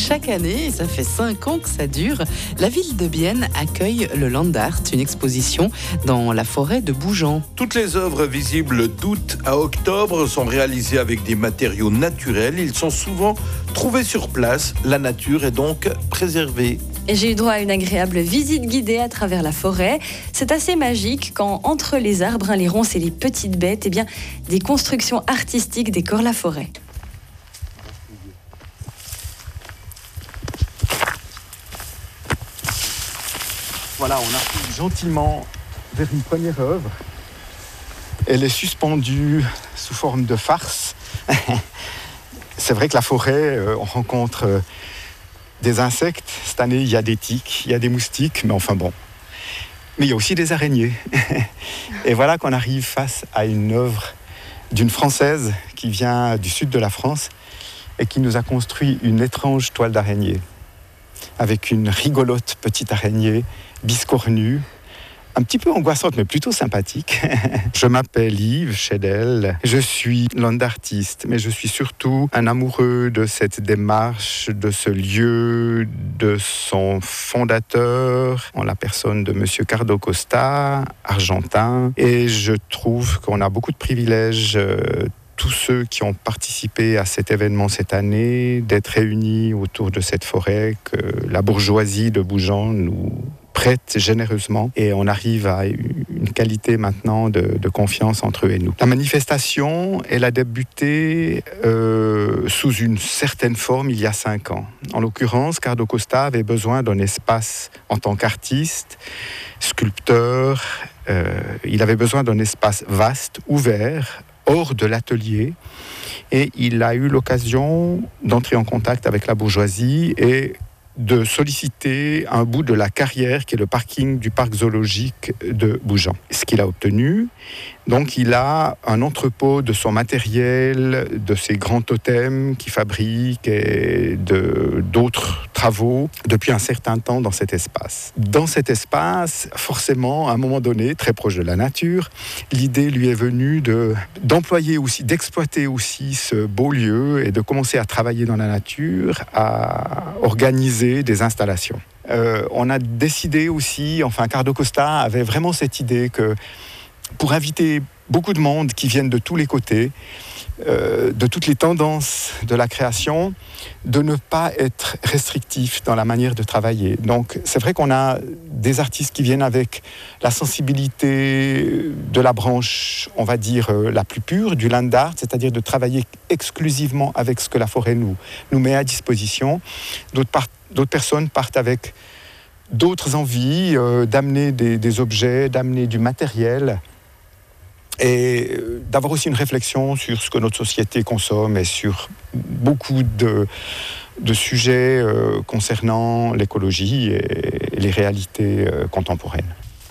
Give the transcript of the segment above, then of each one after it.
chaque année, et ça fait 5 ans que ça dure, la ville de Bienne accueille le Land Art, une exposition dans la forêt de Bougeant. Toutes les œuvres visibles d'août à octobre sont réalisées avec des matériaux naturels. Ils sont souvent trouvés sur place. La nature est donc préservée. Et j'ai eu droit à une agréable visite guidée à travers la forêt. C'est assez magique quand, entre les arbres, les ronces et les petites bêtes, des constructions artistiques décorent la forêt. Voilà, on arrive gentiment vers une première œuvre. Elle est suspendue sous forme de farce. C'est vrai que la forêt, on rencontre des insectes. Cette année, il y a des tiques, il y a des moustiques, mais enfin bon. Mais il y a aussi des araignées. Et voilà qu'on arrive face à une œuvre d'une Française qui vient du sud de la France et qui nous a construit une étrange toile d'araignée avec une rigolote petite araignée biscornue, un petit peu angoissante, mais plutôt sympathique. Je m'appelle Yves Chédel, je suis land artiste, mais je suis surtout un amoureux de cette démarche, de ce lieu, de son fondateur, en la personne de Monsieur Cardo Costa, argentin. Et je trouve qu'on a beaucoup de privilèges, tous ceux qui ont participé à cet événement cette année, d'être réunis autour de cette forêt que la bourgeoisie de Bougeant nous prête généreusement, et on arrive à une qualité maintenant de confiance entre eux et nous. La manifestation, elle a débuté sous une certaine forme il y a 5 ans. En l'occurrence, Cardo Costa avait besoin d'un espace en tant qu'artiste, sculpteur. Il avait besoin d'un espace vaste, ouvert, hors de l'atelier, et il a eu l'occasion d'entrer en contact avec la bourgeoisie et de solliciter un bout de la carrière qui est le parking du parc zoologique de Bougeant. Ce qu'il a obtenu, donc il a un entrepôt de son matériel, de ses grands totems qu'il fabrique et d'autres travaux depuis un certain temps dans cet espace. Dans cet espace, forcément, à un moment donné, très proche de la nature, l'idée lui est venue d'employer aussi, d'exploiter aussi ce beau lieu et de commencer à travailler dans la nature, à organiser des installations. On a décidé aussi, Cardo Costa avait vraiment cette idée que pour inviter beaucoup de monde qui viennent de tous les côtés, de toutes les tendances de la création, de ne pas être restrictif dans la manière de travailler. Donc c'est vrai qu'on a des artistes qui viennent avec la sensibilité de la branche, on va dire, la plus pure, du land art, c'est-à-dire de travailler exclusivement avec ce que la forêt nous met à disposition. D'autres personnes partent avec d'autres envies, d'amener des objets, d'amener du matériel, et d'avoir aussi une réflexion sur ce que notre société consomme et sur beaucoup de sujets concernant l'écologie et les réalités contemporaines.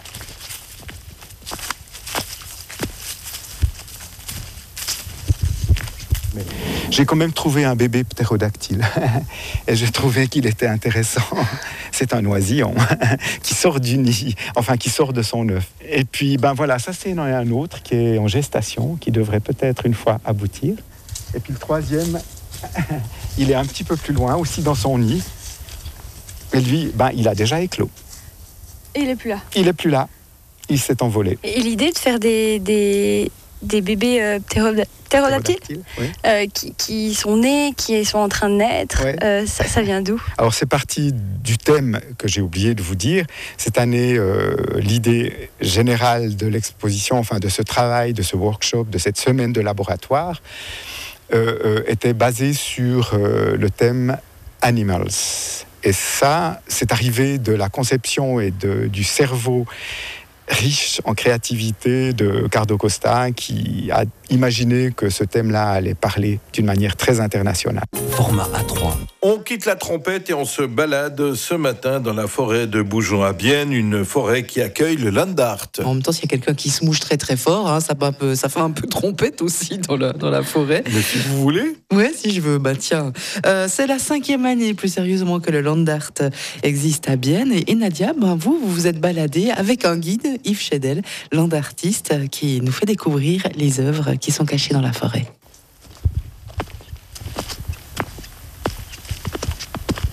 Mais j'ai quand même trouvé un bébé ptérodactyle et j'ai trouvé qu'il était intéressant. C'est un oisillon qui sort du nid, qui sort de son œuf. Et puis, voilà, ça c'est un autre qui est en gestation, qui devrait peut-être une fois aboutir. Et puis le troisième, il est un petit peu plus loin, aussi dans son nid. Et lui, il a déjà éclos. Et il n'est plus là. Il n'est plus là. Il s'est envolé. Et l'idée de faire des bébés ptérodactyles, oui. Qui sont nés, qui sont en train de naître, oui. Ça vient d'où ? Alors c'est parti du thème que j'ai oublié de vous dire. Cette année, l'idée générale de l'exposition, de ce travail, de ce workshop, de cette semaine de laboratoire, était basée sur le thème Animals. Et ça, c'est arrivé de la conception et du cerveau riche en créativité de Cardo Costa, qui a imaginé que ce thème-là allait parler d'une manière très internationale. Format A3. On quitte la trompette et on se balade ce matin dans la forêt de Bougeant à Bienne, une forêt qui accueille le land art. En même temps, s'il y a quelqu'un qui se mouche très très fort, ça fait un peu trompette aussi dans la forêt. Mais si vous voulez. Ouais, si je veux, tiens. C'est la 5e année, plus sérieusement, que le land art existe à Bienne. Et Nadia, vous vous êtes baladée avec un guide, Yves Chédel, land artiste, qui nous fait découvrir les œuvres qui sont cachées dans la forêt.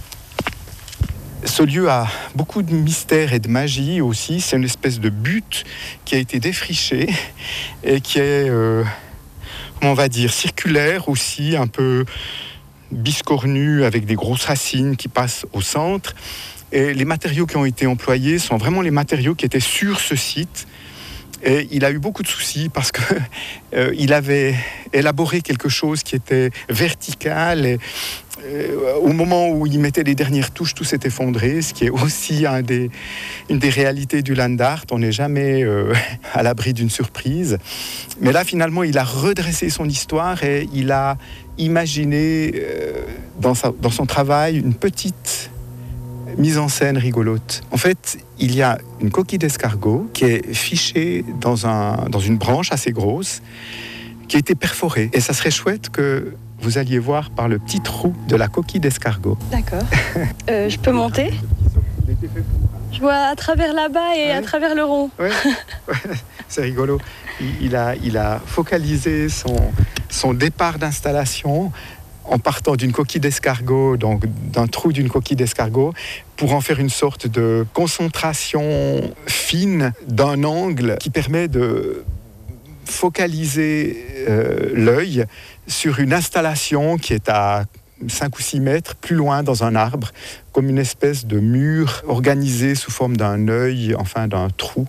Ce lieu a beaucoup de mystère et de magie aussi. C'est une espèce de butte qui a été défrichée et qui est, comment on va dire, circulaire aussi, un peu biscornue avec des grosses racines qui passent au centre. Et les matériaux qui ont été employés sont vraiment les matériaux qui étaient sur ce site. Et il a eu beaucoup de soucis parce qu'il avait élaboré quelque chose qui était vertical. Et, au moment où il mettait les dernières touches, tout s'est effondré, ce qui est aussi une des réalités du land art. On n'est jamais à l'abri d'une surprise. Mais là, finalement, il a redressé son histoire et il a imaginé dans son travail une petite mise en scène rigolote. En fait, il y a une coquille d'escargot qui est fichée dans une branche assez grosse, qui a été perforée. Et ça serait chouette que vous alliez voir par le petit trou de la coquille d'escargot. D'accord. Je peux monter ? Je vois à travers là-bas et à travers le rond. Ouais. C'est rigolo. Il a focalisé son départ d'installation en partant d'une coquille d'escargot, donc d'un trou d'une coquille d'escargot, pour en faire une sorte de concentration fine d'un angle qui permet de focaliser l'œil sur une installation qui est à 5 ou 6 mètres plus loin dans un arbre, comme une espèce de mur organisé sous forme d'un œil, enfin d'un trou.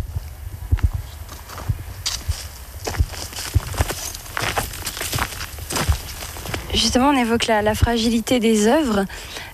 Justement, on évoque la fragilité des œuvres.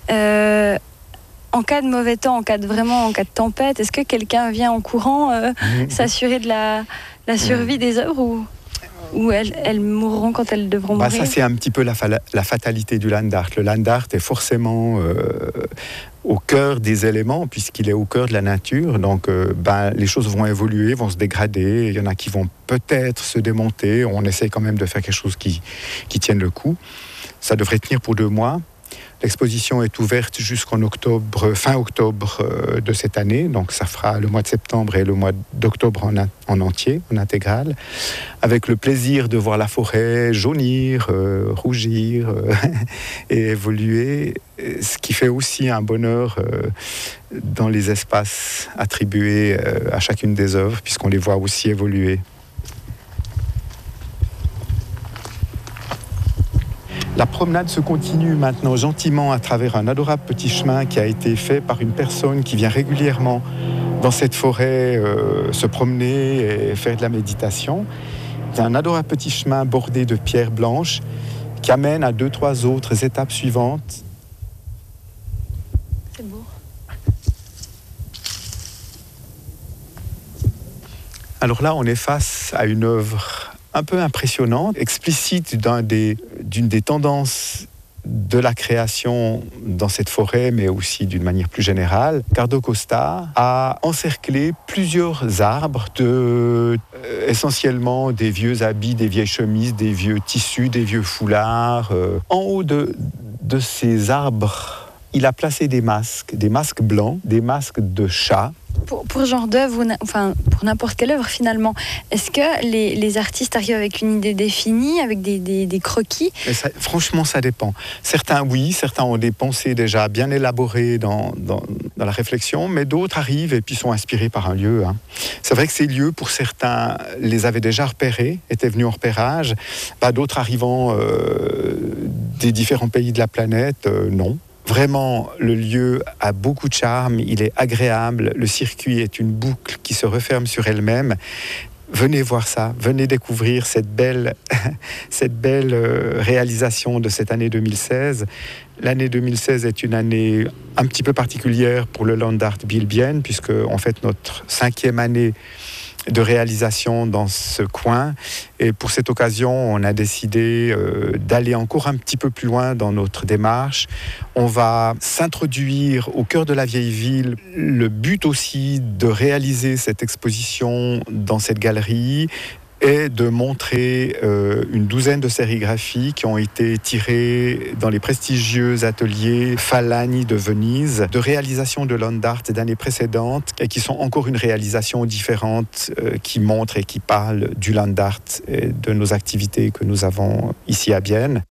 En cas de mauvais temps, en cas de tempête, est-ce que quelqu'un vient en courant s'assurer de la survie des œuvres ou elles mourront quand elles devront mourir ? Ça, c'est un petit peu la fatalité du land art. Le land art est forcément au cœur des éléments, puisqu'il est au cœur de la nature. Donc, les choses vont évoluer, vont se dégrader. Il y en a qui vont peut-être se démonter. On essaie quand même de faire quelque chose qui tienne le coup. Ça devrait tenir pour 2 mois. L'exposition est ouverte jusqu'en fin octobre de cette année. Donc, ça fera le mois de septembre et le mois d'octobre en entier, en intégrale, avec le plaisir de voir la forêt jaunir, rougir et évoluer, ce qui fait aussi un bonheur dans les espaces attribués à chacune des œuvres, puisqu'on les voit aussi évoluer. La promenade se continue maintenant gentiment à travers un adorable petit chemin qui a été fait par une personne qui vient régulièrement dans cette forêt se promener et faire de la méditation. C'est un adorable petit chemin bordé de pierres blanches qui amène à 2-3 autres étapes suivantes. C'est beau. Alors là, on est face à une œuvre un peu impressionnante, explicite d'une des tendances de la création dans cette forêt, mais aussi d'une manière plus générale. Cardo Costa a encerclé plusieurs arbres, essentiellement des vieux habits, des vieilles chemises, des vieux tissus, des vieux foulards. En haut de ces arbres, il a placé des masques blancs, des masques de chats. Pour ce genre d'œuvre, enfin pour n'importe quelle œuvre finalement, est-ce que les artistes arrivent avec une idée définie, avec des croquis ? Franchement, ça dépend. Certains, oui, certains ont des pensées déjà bien élaborées dans la réflexion, mais d'autres arrivent et puis sont inspirés par un lieu. C'est vrai que ces lieux, pour certains, les avaient déjà repérés, étaient venus en repérage. D'autres arrivant des différents pays de la planète, non. Vraiment, le lieu a beaucoup de charme, il est agréable, le circuit est une boucle qui se referme sur elle-même. Venez voir ça, venez découvrir cette belle réalisation de cette année 2016. L'année 2016 est une année un petit peu particulière pour le Land Art Bilbienne, puisqu'on fête notre 5e année de réalisation dans ce coin. Et pour cette occasion, on a décidé d'aller encore un petit peu plus loin dans notre démarche. On va s'introduire au cœur de la vieille ville. Le but aussi de réaliser cette exposition dans cette galerie est de montrer une douzaine de sérigraphies qui ont été tirées dans les prestigieux ateliers Falani de Venise, de réalisation de land art d'années précédentes et qui sont encore une réalisation différente qui montre et qui parle du land art et de nos activités que nous avons ici à Bienne.